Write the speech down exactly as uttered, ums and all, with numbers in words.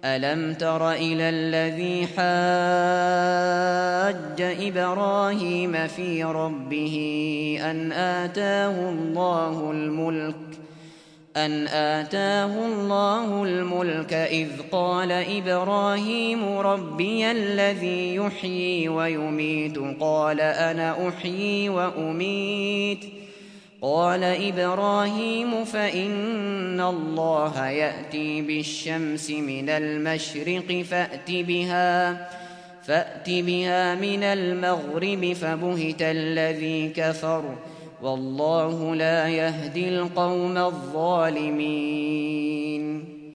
ألم تر إلى الذي حاج إبراهيم في ربه أن آتاه الله الملك أن آتاه الله الملك إذ قال إبراهيم ربي الذي يحيي ويميت قال أنا أحيي وأميت قال إبراهيم فإن الله يأتي بالشمس من المشرق فأت بها فأت بها من المغرب فبهت الذي كفر والله لا يهدي القوم الظالمين